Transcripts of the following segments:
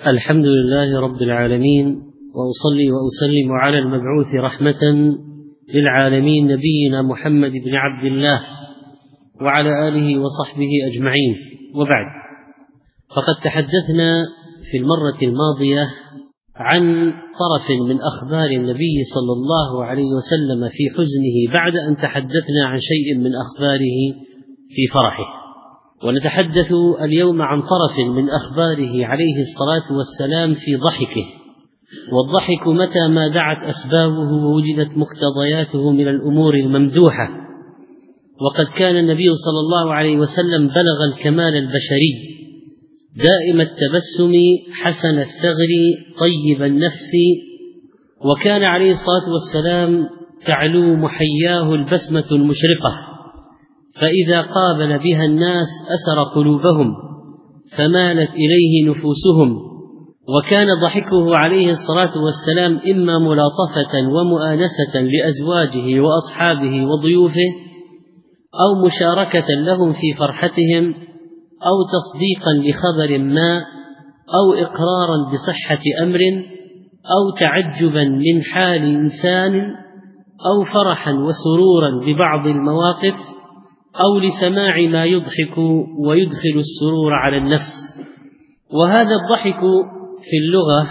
الحمد لله رب العالمين، وأصلي وأسلم على المبعوث رحمة للعالمين نبينا محمد بن عبد الله وعلى آله وصحبه أجمعين، وبعد. فقد تحدثنا في المرة الماضية عن طرف من أخبار النبي صلى الله عليه وسلم في حزنه بعد أن تحدثنا عن شيء من أخباره في فرحه، ونتحدث اليوم عن طرف من أخباره عليه الصلاة والسلام في ضحكه. والضحك متى ما دعت أسبابه ووجدت مقتضياته من الأمور الممدوحة، وقد كان النبي صلى الله عليه وسلم بلغ الكمال البشري، دائم التبسم، حسن الثغر، طيب النفس، وكان عليه الصلاة والسلام تعلو محياه البسمة المشرقة، فإذا قابل بها الناس أسر قلوبهم فمالت إليه نفوسهم. وكان ضحكه عليه الصلاة والسلام إما ملاطفة ومؤانسة لأزواجه وأصحابه وضيوفه، أو مشاركة لهم في فرحتهم، أو تصديقا لخبر ما، أو إقرارا بصحة أمر، أو تعجبا من حال إنسان، أو فرحا وسرورا ببعض المواقف، أو لسماع ما يضحك ويدخل السرور على النفس. وهذا الضحك في اللغة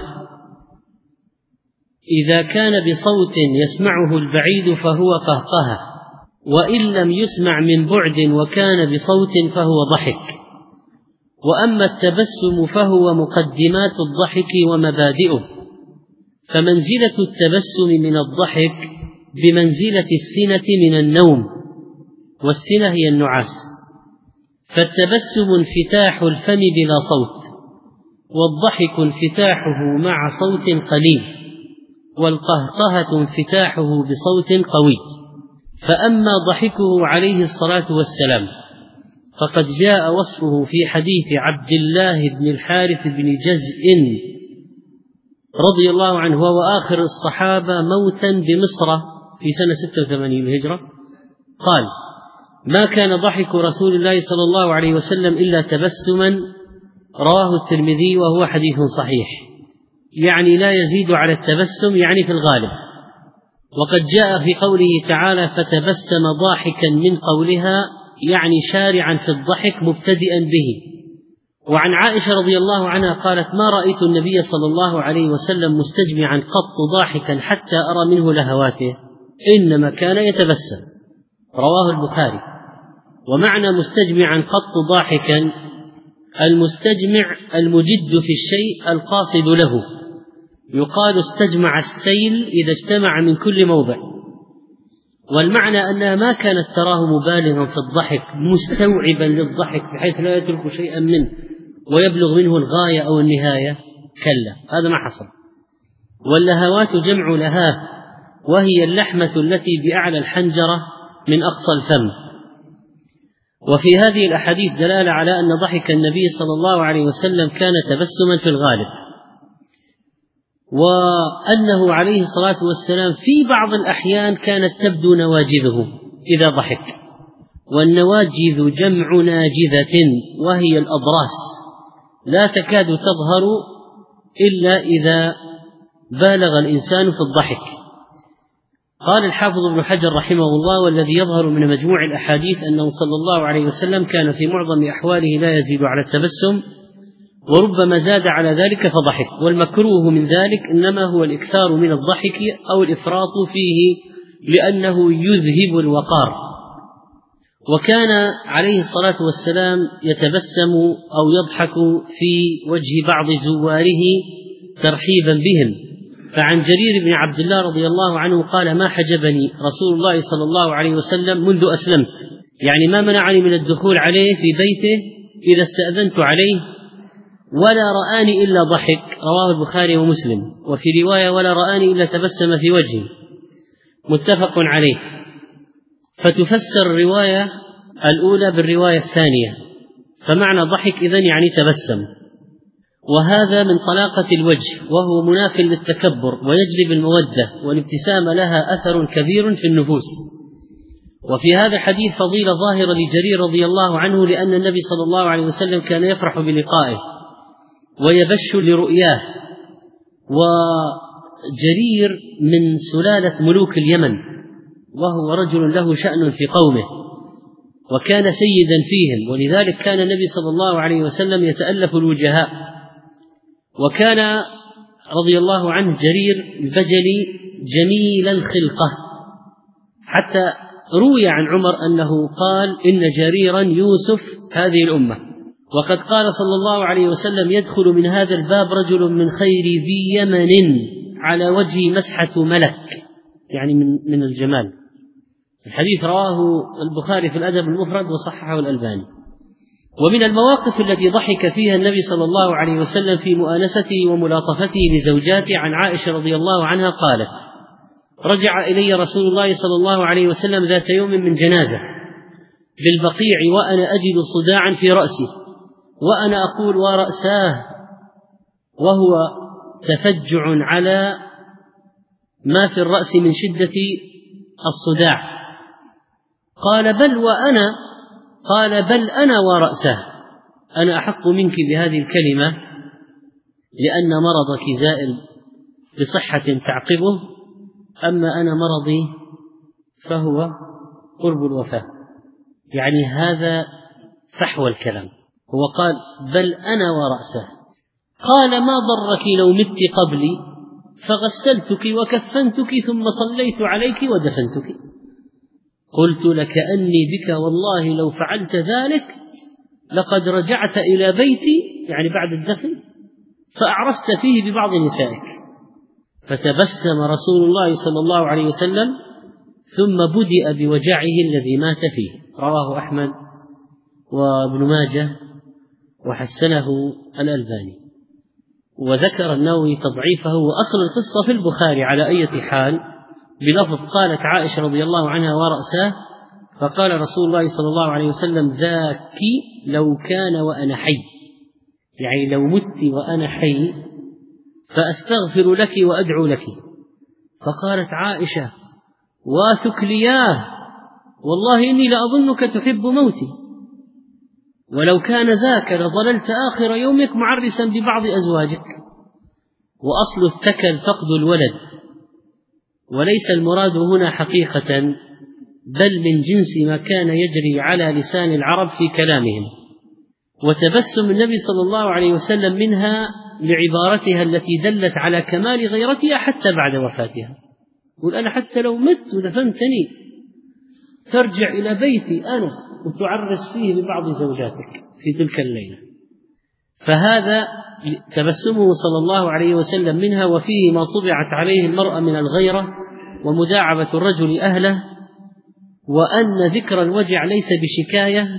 إذا كان بصوت يسمعه البعيد فهو قهقهة، وإن لم يسمع من بعد وكان بصوت فهو ضحك. وأما التبسم فهو مقدمات الضحك ومبادئه، فمنزلة التبسم من الضحك بمنزلة السنة من النوم، والسنة هي النعاس. فالتبسم انفتاح الفم بلا صوت، والضحك انفتاحه مع صوت قليل، والقهقهة انفتاحه بصوت قوي. فأما ضحكه عليه الصلاة والسلام فقد جاء وصفه في حديث عبد الله بن الحارث بن جزء رضي الله عنه، وهو آخر الصحابة موتا بمصر في سنة 86 الهجرة، قال: ما كان ضحك رسول الله صلى الله عليه وسلم إلا تبسما، رواه الترمذي وهو حديث صحيح، يعني لا يزيد على التبسم، يعني في الغالب. وقد جاء في قوله تعالى: فتبسم ضاحكا من قولها، يعني شارعا في الضحك مبتدئا به. وعن عائشة رضي الله عنها قالت: ما رأيت النبي صلى الله عليه وسلم مستجمعا قط ضاحكا حتى أرى منه لهواته، إنما كان يتبسم، رواه البخاري. ومعنى مستجمعا قط ضاحكا، المستجمع المجد في الشيء القاصد له، يقال استجمع السيل إذا اجتمع من كل موضع. والمعنى أنها ما كانت تراه مبالغا في الضحك مستوعبا للضحك بحيث لا يترك شيئا منه ويبلغ منه الغاية أو النهاية، كلا، هذا ما حصل. واللهوات جمع لهاه، وهي اللحمة التي بأعلى الحنجرة من أقصى الفم. وفي هذه الأحاديث دلالة على أن ضحك النبي صلى الله عليه وسلم كان تبسما في الغالب، وأنه عليه الصلاة والسلام في بعض الأحيان كانت تبدو نواجذه إذا ضحك. والنواجذ جمع ناجذة، وهي الأضراس، لا تكاد تظهر إلا إذا بالغ الإنسان في الضحك. قال الحافظ ابن حجر رحمه الله: والذي يظهر من مجموع الأحاديث أنه صلى الله عليه وسلم كان في معظم أحواله لا يزيد على التبسم، وربما زاد على ذلك فضحك. والمكروه من ذلك إنما هو الإكثار من الضحك أو الإفراط فيه، لأنه يذهب الوقار. وكان عليه الصلاة والسلام يتبسم أو يضحك في وجه بعض زواره ترحيبا بهم. فعن جرير بن عبد الله رضي الله عنه قال: ما حجبني رسول الله صلى الله عليه وسلم منذ أسلمت، يعني ما منعني من الدخول عليه في بيته إذا استأذنت عليه، ولا رآني إلا ضحك، رواه البخاري ومسلم. وفي رواية: ولا رآني إلا تبسم في وجهي، متفق عليه. فتفسر الرواية الأولى بالرواية الثانية، فمعنى ضحك إذن يعني تبسم. وهذا من طلاقة الوجه، وهو مناف للتكبر ويجلب المودة، والابتسامة لها أثر كبير في النفوس. وفي هذا الحديث فضيلة ظاهرة لجرير رضي الله عنه، لأن النبي صلى الله عليه وسلم كان يفرح بلقائه، ويبش لرؤياه. وجرير من سلالة ملوك اليمن، وهو رجل له شأن في قومه، وكان سيدا فيهم، ولذلك كان النبي صلى الله عليه وسلم يتألف الوجهاء. وكان رضي الله عنه جرير البجلي جميل الخلقة، حتى روي عن عمر أنه قال: إن جريرا يوسف هذه الأمة. وقد قال صلى الله عليه وسلم: يدخل من هذا الباب رجل من خير ذي يمن على وجه مسحة ملك، يعني من الجمال. الحديث رواه البخاري في الأدب المفرد وصححه الألباني. ومن المواقف التي ضحك فيها النبي صلى الله عليه وسلم في مؤانسته وملاطفته لزوجاته عن عائشة رضي الله عنها قالت: رجع إلي رسول الله صلى الله عليه وسلم ذات يوم من جنازة بالبقيع وأنا أجد صداعا في رأسي، وأنا أقول: ورأساه، وهو تفجع على ما في الرأس من شدة الصداع. قال: بل وأنا. قال: بل أنا ورأسه، أنا أحق منك بهذه الكلمة، لأن مرضك زائل بصحة تعقبه، أما أنا مرضي فهو قرب الوفاة. يعني هذا فحوى الكلام. هو قال: بل أنا ورأسه. قال: ما ضرك لو مت قبلي فغسلتك وكفنتك ثم صليت عليك ودفنتك. قلت: لكأني بك والله لو فعلت ذلك لقد رجعت إلى بيتي، يعني بعد الدفن، فأعرست فيه ببعض نسائك. فتبسم رسول الله صلى الله عليه وسلم، ثم بدأ بوجعه الذي مات فيه. رواه أحمد وابن ماجه وحسنه الألباني. وذكر النووي تضعيفه، وأصل القصة في البخاري على أي حال بلفظ: قالت عائشة رضي الله عنها: ورأسه. فقال رسول الله صلى الله عليه وسلم: ذاك لو كان وأنا حي، يعني لو مت وأنا حي فأستغفر لك وأدعو لك. فقالت عائشة: واثكلياه، والله إني لأظنك تحب موتي، ولو كان ذاك لظللت آخر يومك معرسا ببعض أزواجك. وأصل الثكل فقد الولد، وليس المراد هنا حقيقة، بل من جنس ما كان يجري على لسان العرب في كلامهم. وتبسم النبي صلى الله عليه وسلم منها لعبارتها التي دلت على كمال غيرتها حتى بعد وفاتها. قل: أنا حتى لو مت ودفنتني ترجع إلى بيتي أنا وتعرس فيه ببعض زوجاتك في تلك الليلة. فهذا تبسمه صلى الله عليه وسلم منها، وفيه ما طبعت عليه المرأة من الغيرة ومداعبة الرجل أهله، وأن ذكر الوجع ليس بشكاية،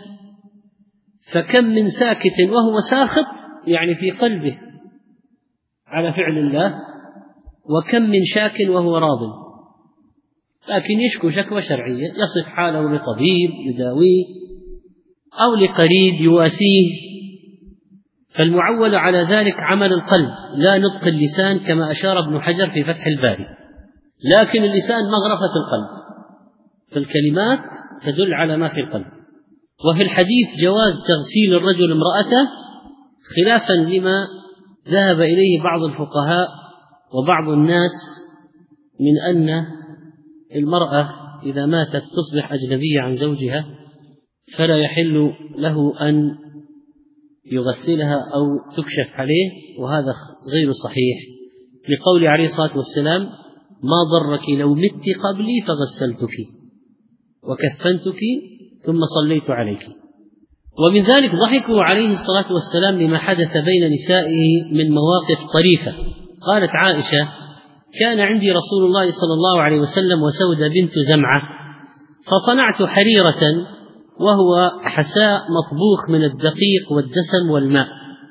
فكم من ساكت وهو ساخط، يعني في قلبه على فعل الله، وكم من شاك وهو راض، لكن يشكو شكوى شرعية، يصف حاله لطبيب يداويه أو لقريب يواسيه. فالمعول على ذلك عمل القلب لا نطق اللسان، كما أشار ابن حجر في فتح الباري، لكن اللسان مغرفة القلب، فالكلمات تدل على ما في القلب. وفي الحديث جواز تغسيل الرجل امرأته، خلافا لما ذهب إليه بعض الفقهاء وبعض الناس من أن المرأة إذا ماتت تصبح أجنبية عن زوجها، فلا يحل له أن يغسلها أو تكشف عليه، وهذا غير صحيح، لقول عليه الصلاة والسلام: ما ضرك لو مت قبلي فغسلتك وكفنتك ثم صليت عليك. ومن ذلك ضحكوا عليه الصلاة والسلام لما حدث بين نسائه من مواقف طريفة. قالت عائشة: كان عندي رسول الله صلى الله عليه وسلم وسودة بنت زمعة، فصنعت حريرة وهو حساء مطبوخ من الدقيق والدسم والماء.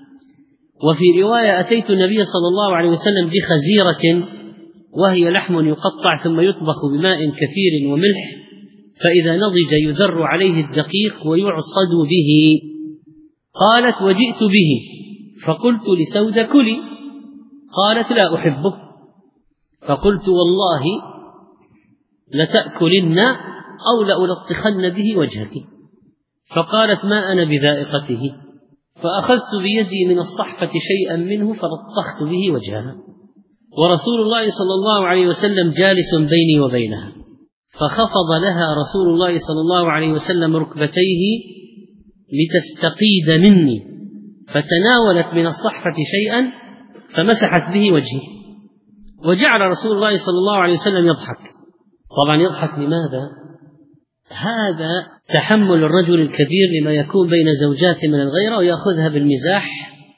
وفي رواية: أتيت النبي صلى الله عليه وسلم بخزيرة وهي لحم يقطع ثم يطبخ بماء كثير وملح، فإذا نضج يذر عليه الدقيق ويعصد به. قالت: وجئت به فقلت لسودة: كلي. قالت: لا أحبه. فقلت: والله لتأكلن أو لألطخن به وجهك. فقالت: ما أنا بذائقته. فأخذت بيدي من الصحفة شيئا منه فلطخت به وجهها، ورسول الله صلى الله عليه وسلم جالس بيني وبينها، فخفض لها رسول الله صلى الله عليه وسلم ركبتيه لتستقيد مني، فتناولت من الصحفة شيئا فمسحت به وجهي، وجعل رسول الله صلى الله عليه وسلم يضحك. طبعا يضحك لماذا؟ هذا تحمل الرجل الكبير لما يكون بين زوجاته من الغيرة ويأخذها بالمزاح،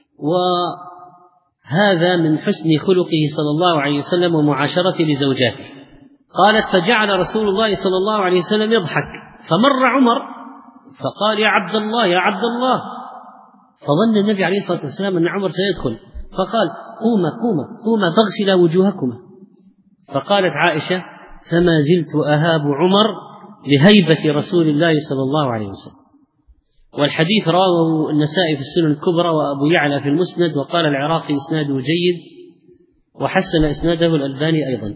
وهذا من حسن خلقه صلى الله عليه وسلم ومعاشرته لزوجاته. قالت: فجعل رسول الله صلى الله عليه وسلم يضحك، فمر عمر فقال: يا عبد الله يا عبد الله، فظن النبي عليه الصلاة والسلام أن عمر سيدخل، فقال: قوما فاغسلا وجوهكما. فقالت عائشة: فما زلت أهاب عمر لهيبة رسول الله صلى الله عليه وسلم. والحديث رواه النسائي في السنن الكبرى وأبو يعلى في المسند، وقال العراقي إسناده جيد، وحسن إسناده الألباني أيضا.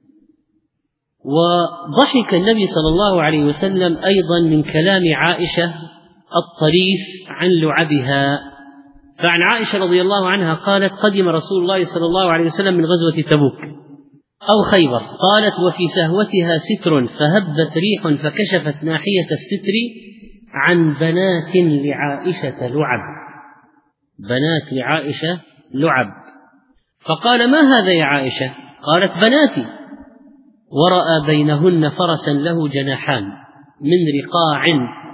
وضحك النبي صلى الله عليه وسلم أيضا من كلام عائشة الطريف عن لعبها. فعن عائشة رضي الله عنها قالت: قدم رسول الله صلى الله عليه وسلم من غزوة تبوك أو خيبر، قالت: وفي سهوتها ستر فهبت ريح فكشفت ناحية الستر عن بنات لعائشة لعب، بنات لعائشة لعب. فقال: ما هذا يا عائشة؟ قالت: بناتي. ورأى بينهن فرسا له جناحان من رقاع،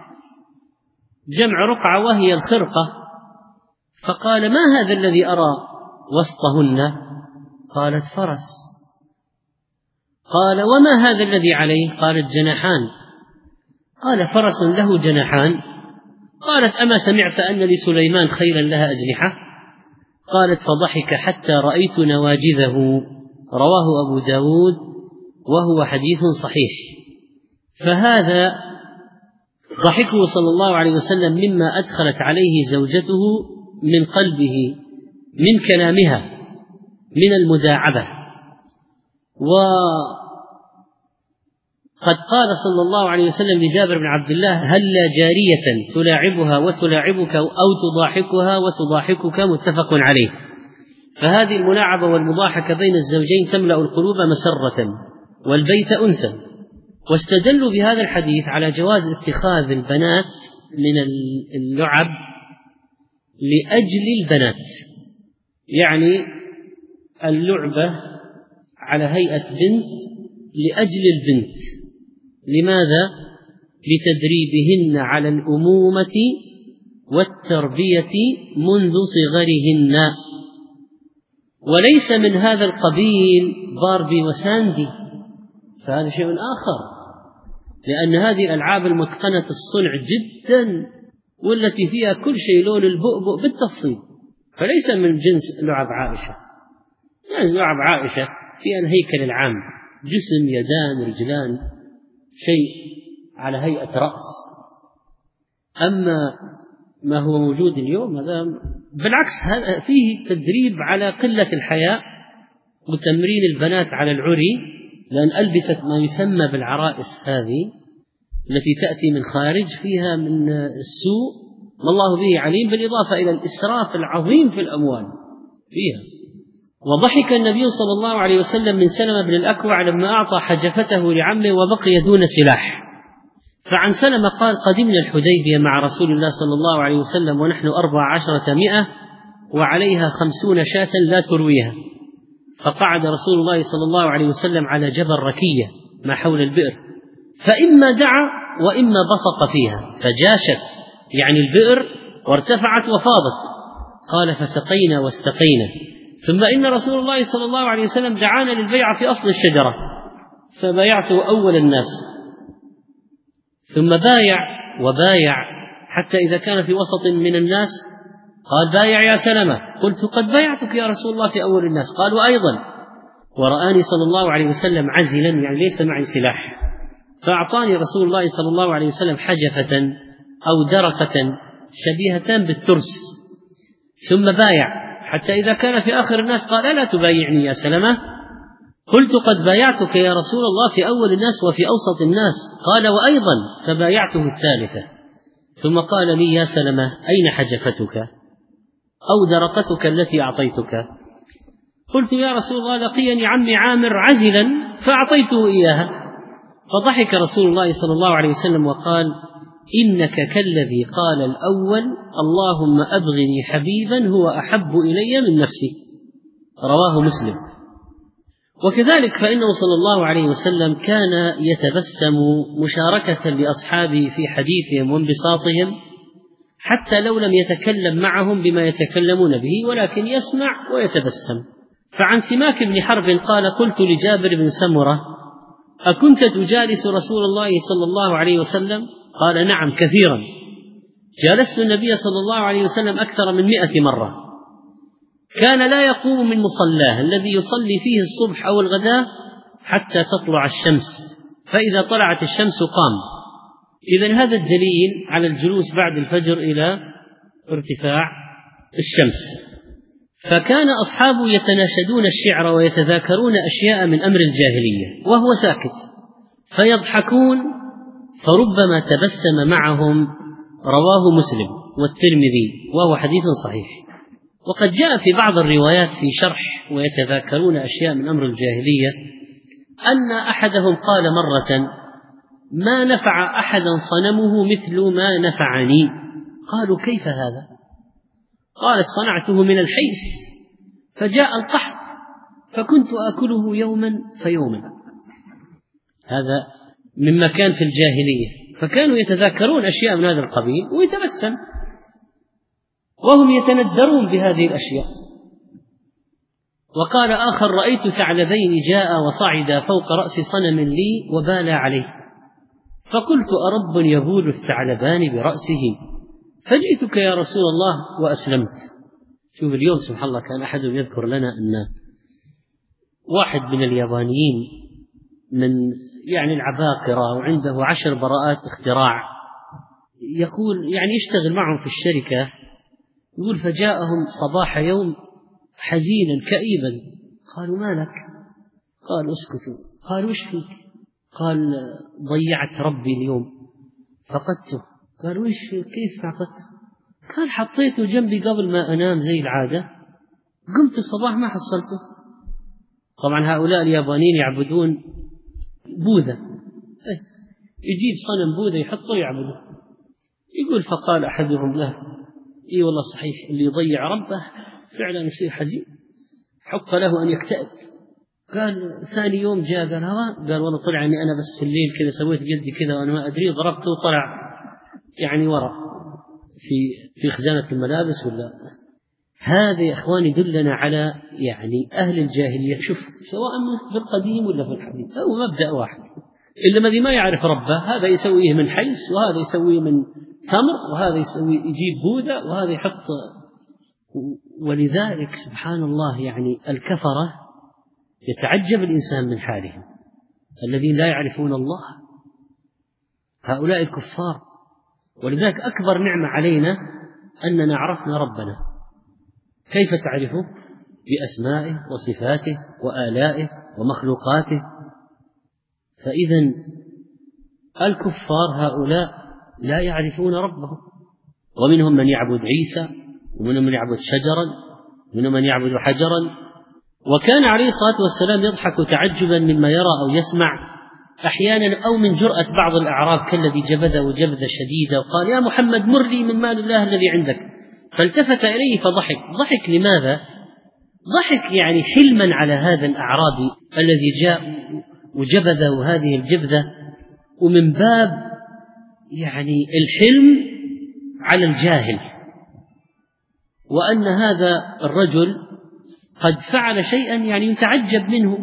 جمع رقعة وهي الخرقة. فقال: ما هذا الذي أرى وسطهن؟ قالت: فرس. قال: وما هذا الذي عليه؟ قالت: جناحان. قال: فرس له جناحان؟ قالت: أما سمعت أن لسليمان خيلا لها أجنحة؟ قالت: فضحك حتى رأيت نواجذه. رواه أبو داود وهو حديث صحيح. فهذا ضحكه صلى الله عليه وسلم مما أدخلت عليه زوجته من قلبه من كلامها من المداعبة. وقد قال صلى الله عليه وسلم لجابر بن عبد الله: هلا جارية تلاعبها وتلاعبك أو تضاحكها وتضاحكك، متفق عليه. فهذه الملاعبة والمضاحكة بين الزوجين تملأ القلوب مسرة والبيت أنسا. واستدلوا بهذا الحديث على جواز اتخاذ البنات من اللعب لأجل البنات، يعني اللعبة على هيئة بنت لأجل البنت. لماذا؟ لتدريبهن على الأمومة والتربية منذ صغرهن. وليس من هذا القبيل باربي وساندي، فهذا شيء آخر، لأن هذه الألعاب المتقنة الصنع جدا والتي فيها كل شيء، لون البؤبؤ بالتفصيل، فليس من جنس لعب عائشة. يعني لعب عائشة فيها الهيكل العام، جسم، يدان، رجلان، شيء على هيئة رأس. أما ما هو موجود اليوم هذا بالعكس، هذا فيه تدريب على قلة الحياء وتمرين البنات على العري، لأن ألبسة ما يسمى بالعرائس هذه التي تأتي من خارج فيها من السوء ما الله به عليم، بالإضافة إلى الإسراف العظيم في الأموال فيها. وضحك النبي صلى الله عليه وسلم من سلمة بن الأكوع لما أعطى حجفته لعمه وبقي دون سلاح. فعن سلمة قال: قدمنا الحديبية مع رسول الله صلى الله عليه وسلم ونحن 14 وعليها 50 شاة لا ترويها، فقعد رسول الله صلى الله عليه وسلم على جبل ركية ما حول البئر، فإما دعا وإما بصق فيها فجاشت، يعني البئر، وارتفعت وفاضت. قال: فسقينا واستقينا، ثم إن رسول الله صلى الله عليه وسلم دعانا للبيع في أصل الشجرة، فبايعته أول الناس، ثم بايع حتى إذا كان في وسط من الناس قال: بايع يا سلمة. قلت: قد بايعتك يا رسول الله في أول الناس. قال: وأيضا. ورآني صلى الله عليه وسلم عزلا، يعني ليس معي سلاح، فأعطاني رسول الله صلى الله عليه وسلم حجفة أو درقة شبيهتان بالترس، ثم بايع حتى إذا كان في آخر الناس قال: ألا تبايعني يا سلمة؟ قلت: قد بايعتك يا رسول الله في أول الناس وفي أوسط الناس. قال: وأيضا. فبايعته الثالثة، ثم قال لي: يا سلمة، أين حجفتك؟ أو درقتك التي أعطيتك؟ قلت يا رسول الله لقيني عمي عامر عجلا فأعطيته إياها. فضحك رسول الله صلى الله عليه وسلم وقال إنك كالذي قال الأول اللهم أبغني حبيبا هو أحب إلي من نفسي، رواه مسلم. وكذلك فإنه صلى الله عليه وسلم كان يتبسم مشاركة لأصحابه في حديثهم وانبساطهم، حتى لو لم يتكلم معهم بما يتكلمون به ولكن يسمع ويتبسم. فعن سماك بن حرب قال قلت لجابر بن سمرة أكنت تجالس رسول الله صلى الله عليه وسلم؟ قال نعم كثيرا، جالست النبي صلى الله عليه وسلم أكثر من 100 مرة. كان لا يقوم من مصلاه الذي يصلي فيه الصبح أو الغداء حتى تطلع الشمس، فإذا طلعت الشمس قام. إذن هذا الدليل على الجلوس بعد الفجر إلى ارتفاع الشمس. فكان أصحابه يتناشدون الشعر ويتذاكرون أشياء من أمر الجاهلية وهو ساكت، فيضحكون فربما تبسم معهم، رواه مسلم والترمذي وهو حديث صحيح. وقد جاء في بعض الروايات في شرح ويتذاكرون أشياء من أمر الجاهلية أن أحدهم قال مرة ما نفع أحدا صنمه مثل ما نفعني. قالوا كيف هذا؟ قال صنعته من الحيس فجاء القحط فكنت آكله يوما فيوما. هذا مما كان في الجاهلية، فكانوا يتذاكرون أشياء من هذا القبيل ويتبسم وهم يتندرون بهذه الأشياء. وقال آخر رأيت ثعلبين جاء وصعد فوق رأس صنم لي وبال عليه، فقلت أرب يبول الثعلبان برأسه؟ فجئتك يا رسول الله وأسلمت. شوف اليوم سبحان الله كان أحد يذكر لنا أن واحد من اليابانيين من العباقرة وعنده 10 براءات اختراع، يقول يشتغل معهم في الشركة، يقول فجاءهم صباح يوم حزينا كئيبا، قالوا ما لك؟ قال اسكتوا. قال وش فيك؟ قال ضيعت ربي اليوم فقدته. قال وش كيف فقدته؟ قال حطيته جنبي قبل ما أنام زي العادة، قمت الصباح ما حصلته. طبعا هؤلاء اليابانيين يعبدون بوذا، يجيب صنم بوذا يحطه يعبده. يقول فقال أحدهم له إيه والله صحيح اللي يضيع ربه فعلا يصير حزين، حق له أن يكتئب. قال ثاني يوم جاء قال والله طلع أني أنا بس في الليل كذا سويت جلدي كذا وأنا ما أدري، ضربته وطلع وراء في خزانة الملابس ولا. هذا يا إخوان يدلنا على أهل الجاهلية. شوف سواء في القديم ولا في الحديث هو مبدأ واحد، إلا الذي ما يعرف ربه هذا يسويه من حيس، وهذا يسويه من تمر، وهذا يسوي يجيب بوذا، وهذا يحط. ولذلك سبحان الله الكفرة يتعجب الإنسان من حالهم الذين لا يعرفون الله، هؤلاء الكفار. ولذلك أكبر نعمة علينا أننا عرفنا ربنا. كيف تعرفه؟ بأسمائه وصفاته وآلائه ومخلوقاته. فإذن الكفار هؤلاء لا يعرفون ربهم، ومنهم من يعبد عيسى، ومنهم من يعبد شجرا، ومنهم من يعبد حجرا. وكان عليه الصلاة والسلام يضحك تعجبا مما يرى أو يسمع أحيانا، أو من جرأة بعض الأعراب كالذي جبذه جبذة شديدة وقال يا محمد مر لي من مال الله الذي عندك، فالتفت إليه فضحك. ضحك لماذا؟ ضحك حلما على هذا الأعرابي الذي جاء وجبذه هذه الجبذة، ومن باب الحلم على الجاهل، وأن هذا الرجل قد فعل شيئا يتعجب منه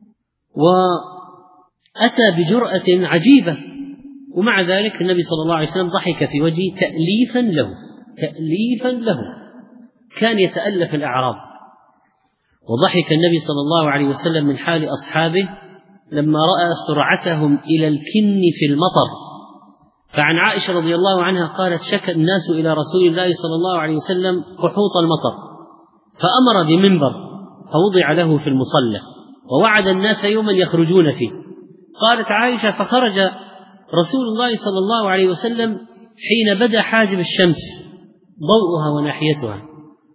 وأتى بجرأة عجيبة، ومع ذلك النبي صلى الله عليه وسلم ضحك في وجهه تأليفا له. كان يتألف الأعراب. وضحك النبي صلى الله عليه وسلم من حال أصحابه لما رأى سرعتهم إلى الكن في المطر. فعن عائشة رضي الله عنها قالت شكى الناس إلى رسول الله صلى الله عليه وسلم قحوط المطر، فأمر بمنبر فوضع له في المصلى ووعد الناس يوما يخرجون فيه. قالت عائشة فخرج رسول الله صلى الله عليه وسلم حين بدا حاجب الشمس ضوءها وناحيتها،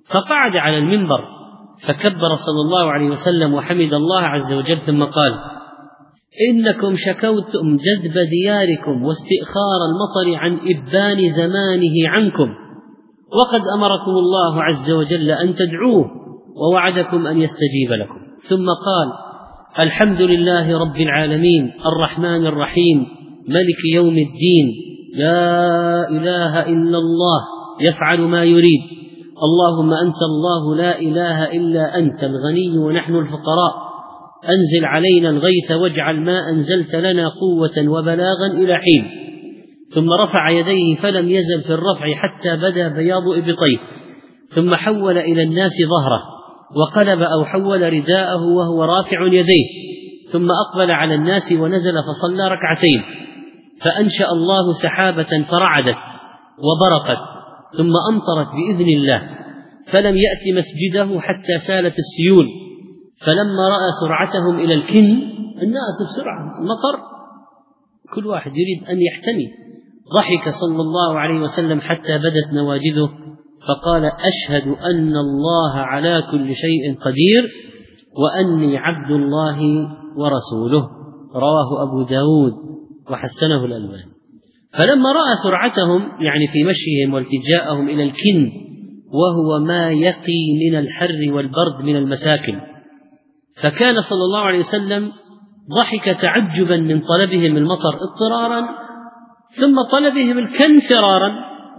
فقعد على المنبر فكبر صلى الله عليه وسلم وحمد الله عز وجل، ثم قال: إنكم شكوتم جذب دياركم واستئخار المطر عن إبان زمانه عنكم، وقد أمركم الله عز وجل أن تدعوه ووعدكم أن يستجيب لكم. ثم قال: الحمد لله رب العالمين الرحمن الرحيم ملك يوم الدين، لا إله إلا الله يفعل ما يريد، اللهم أنت الله لا إله إلا أنت الغني ونحن الفقراء، أنزل علينا الغيث واجعل ما أنزلت لنا قوة وبلاغا إلى حين. ثم رفع يديه فلم يزل في الرفع حتى بدا بياض إبطيه، ثم حول إلى الناس ظهره وقلب أو حول رداءه وهو رافع يديه، ثم أقبل على الناس ونزل فصلى ركعتين، فأنشأ الله سحابة فرعدت وبرقت ثم أمطرت بإذن الله، فلم يأت مسجده حتى سالت السيول. فلما رأى سرعتهم إلى الكن، الناس بسرعة المطر كل واحد يريد أن يحتمي، ضحك صلى الله عليه وسلم حتى بدت نواجذه فقال: أشهد أن الله على كل شيء قدير وأني عبد الله ورسوله. رواه أبو داود وحسنه الألباني. فلما رأى سرعتهم يعني في مشيهم والتجاءهم إلى الكن، وهو ما يقي من الحر والبرد من المساكن، فكان صلى الله عليه وسلم ضحك تعجبا من طلبهم المطر اضطرارا ثم طلبهم الكن فرارا،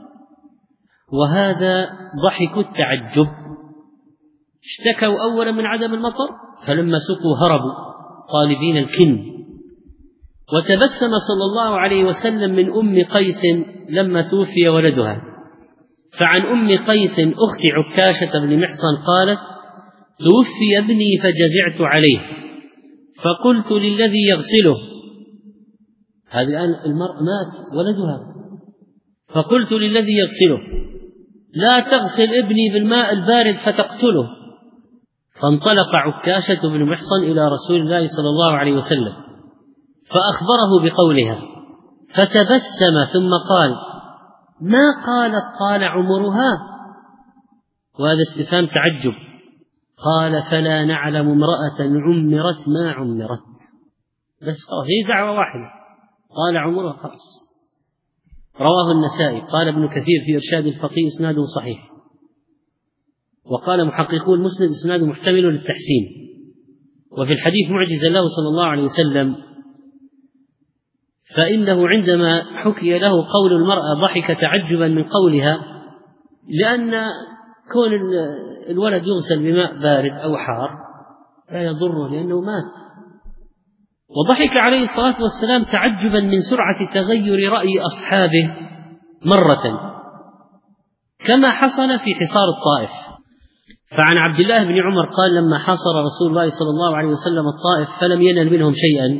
وهذا ضحك التعجب. اشتكوا أولا من عدم المطر، فلما سقوا هربوا طالبين الكن. وتبسم صلى الله عليه وسلم من أم قيس لما توفي ولدها، فعن أم قيس أخت عكاشة بن محصن قالت: توفي ابني فجزعت عليه فقلت للذي يغسله، هذا الآن المرء مات ولدها، فقلت للذي يغسله: لا تغسل ابني بالماء البارد فتقتله. فانطلق عكاشة بن محصن إلى رسول الله صلى الله عليه وسلم فأخبره بقولها، فتبسم ثم قال: ما قالت طال عمرها؟ وهذا استفهام تعجب. قال: فلا نعلم امرأة عمرت ما عمرت. بس خلاص هي دعوة واحدة، قال عمرها خلاص. رواه النسائي. قال ابن كثير في إرشاد الفقيه إسناده صحيح، وقال محققو المسند إسناده محتمل للتحسين. وفي الحديث معجزة له صلى الله عليه وسلم، فإنه عندما حكي له قول المرأة ضحك تعجبا من قولها، لأن كون الولد يغسل بماء بارد أو حار لا يضره لأنه مات. وضحك عليه الصلاة والسلام تعجبا من سرعة تغير رأي أصحابه مرة، كما حصل في حصار الطائف. فعن عبد الله بن عمر قال: لما حاصر رسول الله صلى الله عليه وسلم الطائف فلم ينل منهم شيئا،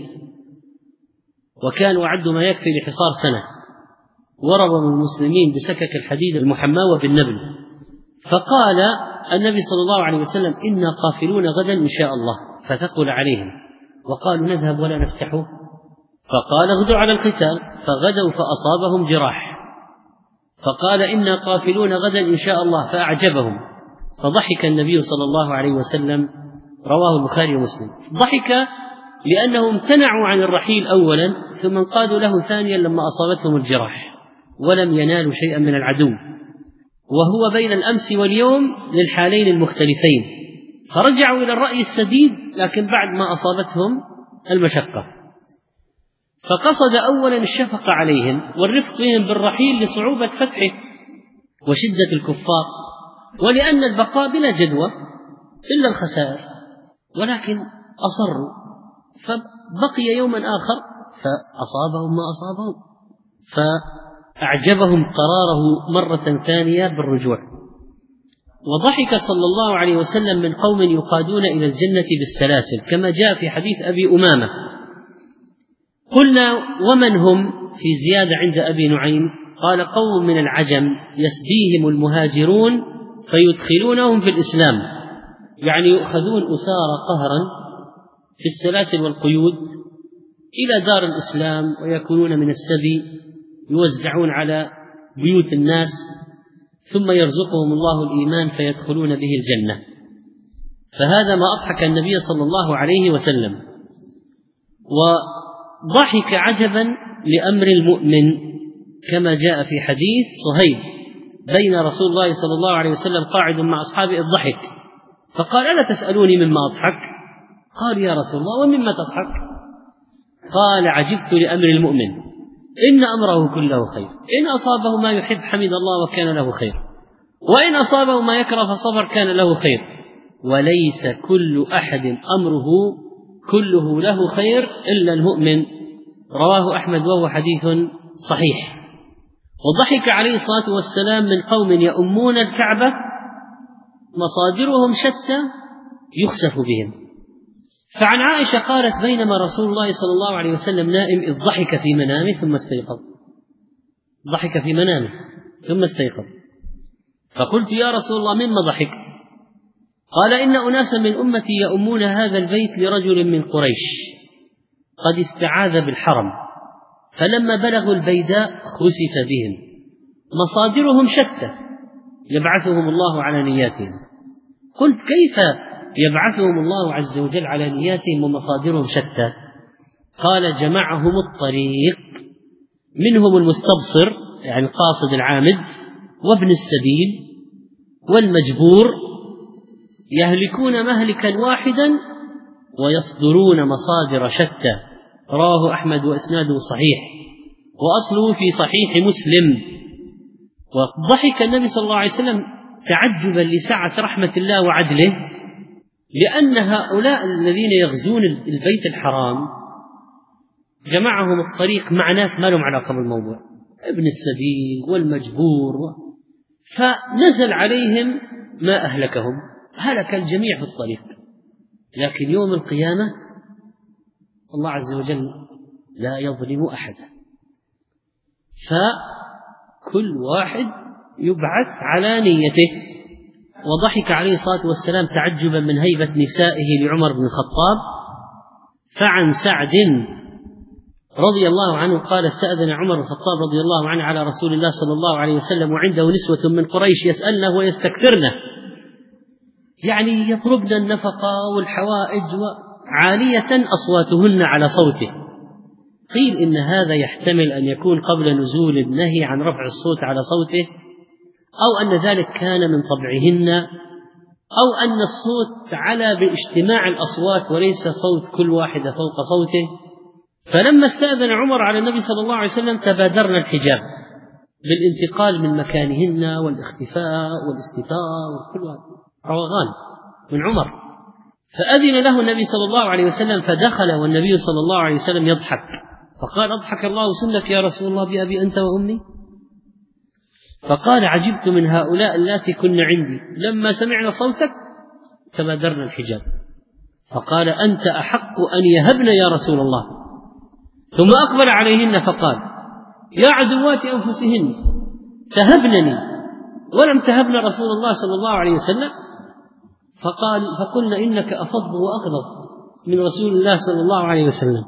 وكانوا أعدوا ما يكفي لحصار سنة، ورموا المسلمين بسكك الحديد المحماة بالنبل. فقال النبي صلى الله عليه وسلم: إنا قافلون غدا إن شاء الله. فثقل عليهم وقالوا: نذهب ولا نفتحه. فقال: اغدوا على القتال. فغدوا فأصابهم جراح. فقال: إنا قافلون غدا إن شاء الله. فأعجبهم فضحك النبي صلى الله عليه وسلم. رواه البخاري ومسلم. ضحك لأنهم امتنعوا عن الرحيل أولا، ثم انقادوا له ثانيا لما أصابتهم الجراح ولم ينالوا شيئا من العدو، وهو بين الأمس واليوم للحالين المختلفين، فرجعوا إلى الرأي السديد لكن بعد ما أصابتهم المشقة. فقصد أولا الشفقة عليهم والرفق بهم بالرحيل لصعوبة فتحه وشدة الكفار، ولأن البقاء بلا جدوى إلا الخسائر، ولكن أصروا فبقي يوما آخر فأصابهم ما أصابهم، فأعجبهم قراره مرة ثانية بالرجوع. وضحك صلى الله عليه وسلم من قوم يقادون إلى الجنة بالسلاسل، كما جاء في حديث أبي أمامة. قلنا: ومن هم؟ في زيادة عند أبي نعيم قال: قوم من العجم يسبيهم المهاجرون فيدخلونهم في الإسلام، يعني يؤخذون أسارى قهرا في السلاسل والقيود إلى دار الإسلام، ويكونون من السبي، يوزعون على بيوت الناس، ثم يرزقهم الله الإيمان فيدخلون به الجنة. فهذا ما أضحك النبي صلى الله عليه وسلم. وضحك عجبا لأمر المؤمن كما جاء في حديث صهيب: بين رسول الله صلى الله عليه وسلم قاعد مع أصحابه الضحك، فقال: ألا تسألوني مما أضحك؟ قال: يا رسول الله ومما تضحك؟ قال: عجبت لأمر المؤمن، إن أمره كله خير، إن أصابه ما يحب حمد الله وكان له خير، وإن أصابه ما يكره فصبر كان له خير، وليس كل أحد أمره كله له خير إلا المؤمن. رواه أحمد وهو حديث صحيح. وضحك عليه الصلاة والسلام من قوم يؤمون الكعبة مصادرهم شتى يخسف بهم. فعن عائشة قالت: بينما رسول الله صلى الله عليه وسلم نائم إذ ضحك في منامه ثم استيقظ. ضحك في منامه ثم استيقظ، فقلت: يا رسول الله مما ضحكت؟ قال: إن أناسا من أمتي يؤمون هذا البيت لرجل من قريش قد استعاذ بالحرم، فلما بلغوا البيداء خسف بهم، مصادرهم شتى يبعثهم الله على نياتهم. قلت: كيف يبعثهم الله عز وجل على نياتهم ومصادرهم شتى؟ قال: جمعهم الطريق، منهم المستبصر يعني القاصد العامد، وابن السبيل والمجبور، يهلكون مهلكا واحدا ويصدرون مصادر شتى. رواه أحمد وإسناده صحيح، وأصله في صحيح مسلم. وضحك النبي صلى الله عليه وسلم تعجبا لسعة رحمة الله وعدله، لأن هؤلاء الذين يغزون البيت الحرام جمعهم الطريق مع ناس ما لهم علاقة بالموضوع، ابن السبيل والمجبور، فنزل عليهم ما أهلكهم، هلك الجميع في الطريق. لكن يوم القيامة الله عز وجل لا يظلم أحدا، فكل واحد يبعث على نيته. وضحك عليه الصلاة والسلام تعجبا من هيبة نسائه لعمر بن الخطاب. فعن سعد رضي الله عنه قال: استأذن عمر بن الخطاب رضي الله عنه على رسول الله صلى الله عليه وسلم وعنده نسوة من قريش يسألنه ويستكثرنه، يعني يطلبن النفقة والحوائج عالية أصواتهن على صوته. قيل إن هذا يحتمل أن يكون قبل نزول النهي عن رفع الصوت على صوته، أو أن ذلك كان من طبعهن، أو أن الصوت على باجتماع الأصوات وليس صوت كل واحدة فوق صوته. فلما استأذن عمر على النبي صلى الله عليه وسلم تبادرنا الحجاب بالانتقال من مكانهن والاختفاء والاستتار وكل روغان من عمر. فأذن له النبي صلى الله عليه وسلم فدخل والنبي صلى الله عليه وسلم يضحك، فقال: أضحك الله سنك يا رسول الله بأبي أنت وأمي؟ فقال: عجبت من هؤلاء اللاتي كن عندي، لما سمعنا صوتك تبادرنا الحجاب. فقال: أنت أحق أن يهبن يا رسول الله. ثم أقبل عليهن فقال: يا عدوات أنفسهن تهبنني ولم تهبن رسول الله صلى الله عليه وسلم. فقلنا: إنك أفض وأغلظ من رسول الله صلى الله عليه وسلم.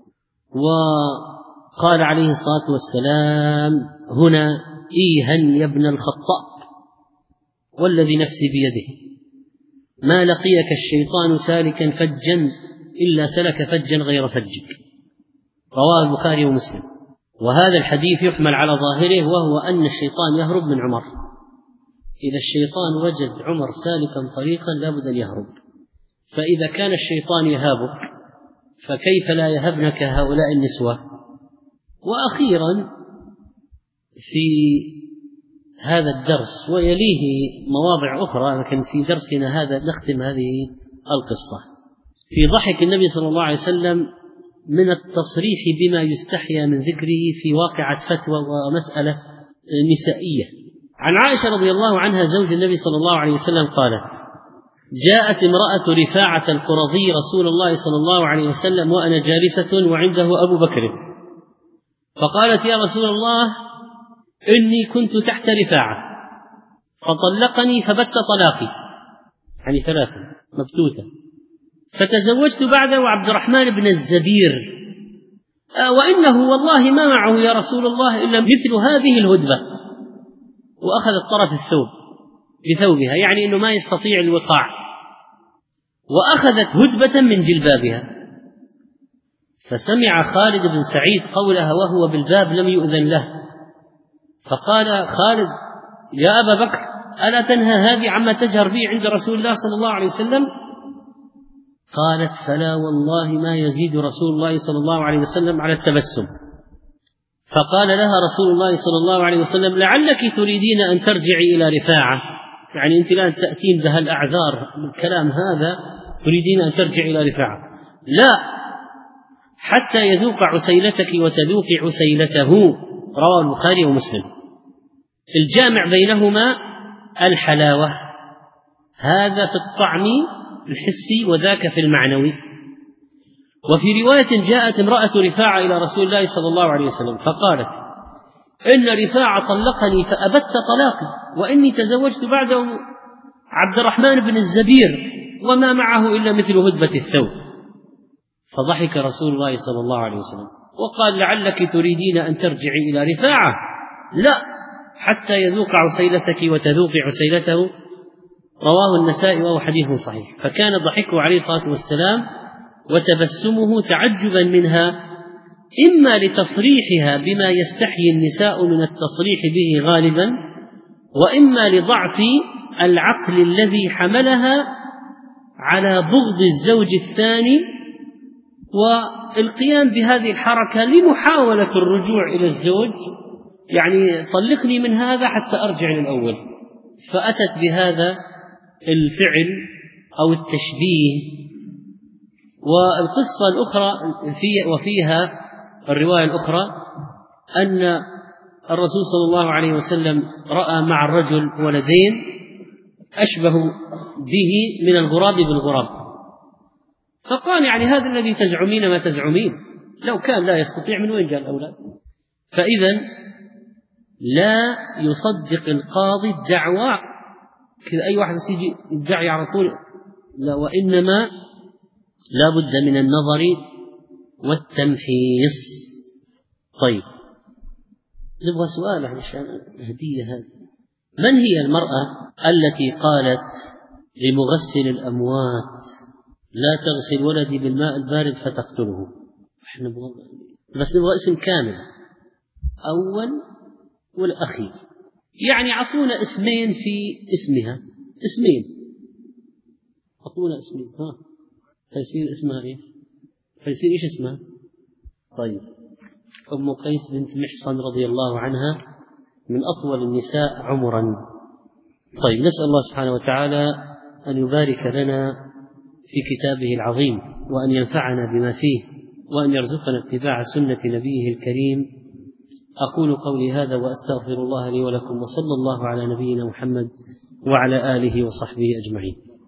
وقال عليه الصلاة والسلام هنا: إيها يا ابن الخطاب والذي نفسي بيده ما لقيك الشيطان سالكا فجا إلا سلك فجا غير فجك. رواه البخاري ومسلم. وهذا الحديث يحمل على ظاهره، وهو أن الشيطان يهرب من عمر. إذا الشيطان وجد عمر سالكا طريقا لابد أن يهرب، فإذا كان الشيطان يهابك فكيف لا يهبنك هؤلاء النسوة؟ وأخيرا في هذا الدرس ويليه مواضع أخرى، لكن في درسنا هذا نختم هذه القصة في ضحك النبي صلى الله عليه وسلم من التصريح بما يستحيا من ذكره في واقعة فتوى ومسألة نسائية. عن عائشة رضي الله عنها زوج النبي صلى الله عليه وسلم قالت: جاءت امرأة رفاعة القرظي رسول الله صلى الله عليه وسلم وأنا جالسة وعنده أبو بكر، فقالت: يا رسول الله إني كنت تحت رفاعة فطلقني فبت طلاقي، يعني 3 مبتوتة، فتزوجت بعده عبد الرحمن بن الزبير، وإنه والله ما معه يا رسول الله إلا مثل هذه الهدبة، وأخذت طرف الثوب بثوبها، يعني أنه ما يستطيع الوقاع، وأخذت هدبة من جلبابها. فسمع خالد بن سعيد قولها وهو بالباب لم يؤذن له، فقال خالد: يا أبا بكر، ألا تنهى هذه عما تجهر به عند رسول الله صلى الله عليه وسلم؟ قالت: فلا والله ما يزيد رسول الله صلى الله عليه وسلم على التبسم. فقال لها رسول الله صلى الله عليه وسلم: لعلك تريدين أن ترجعي إلى رفاعة، يعني أنت الآن تأتين بها الأعذار بالكلام هذا، تريدين أن ترجعي إلى رفاعة. لا، حتى يذوق عسيلتك وتذوق عسيلته. رواه البخاري ومسلم. الجامع بينهما الحلاوة، هذا في الطعم الحسي وذاك في المعنوي. وفي رواية جاءت امرأة رفاعة إلى رسول الله صلى الله عليه وسلم فقالت: إن رفاعة طلقني فأبت طلاقي، وإني تزوجت بعده عبد الرحمن بن الزبير وما معه إلا مثل هدبة الثوب. فضحك رسول الله صلى الله عليه وسلم وقال: لعلك تريدين أن ترجعي إلى رفاعة، لا، حتى يذوق عسيلتك وتذوق عسيلته. رواه النسائي وهو حديث صحيح. فكان ضحكه عليه الصلاة والسلام وتبسمه تعجبا منها، إما لتصريحها بما يستحيي النساء من التصريح به غالبا، وإما لضعف العقل الذي حملها على بغض الزوج الثاني والقيام بهذه الحركة لمحاولة الرجوع إلى الزوج، يعني طلقني من هذا حتى أرجع للأول. فأتت بهذا الفعل أو التشبيه. والقصة الأخرى وفيها الرواية الأخرى أن الرسول صلى الله عليه وسلم رأى مع الرجل ولدين أشبه به من الغراب بالغراب، فقال: يعني هذا الذي تزعمين ما تزعمين، لو كان لا يستطيع من وين جاء الأولاد؟ فإذا لا يصدق القاضي الدعوى كذا أي واحد يجي يدعي على طول، لا، وإنما لا بد من النظر والتمحيص. طيب، نبغى سؤال عشان هدية هذه: من هي المرأة التي قالت لمغسل الأموات: لا تغسل ولدي بالماء البارد فتقتله؟ بس نبغى اسم كامل، أول والأخير، يعني عطونا اسمين في اسمها، اسمين، عطونا اسمين. فيصير اسمها ايه؟ فيصير ايش اسمها؟ طيب، أم قيس بنت محصن رضي الله عنها من أطول النساء عمرا. طيب، نسأل الله سبحانه وتعالى أن يبارك لنا في كتابه العظيم، وأن ينفعنا بما فيه، وأن يرزقنا اتباع سنة نبيه الكريم. أقول قولي هذا وأستغفر الله لي ولكم، وصلى الله على نبينا محمد وعلى آله وصحبه أجمعين.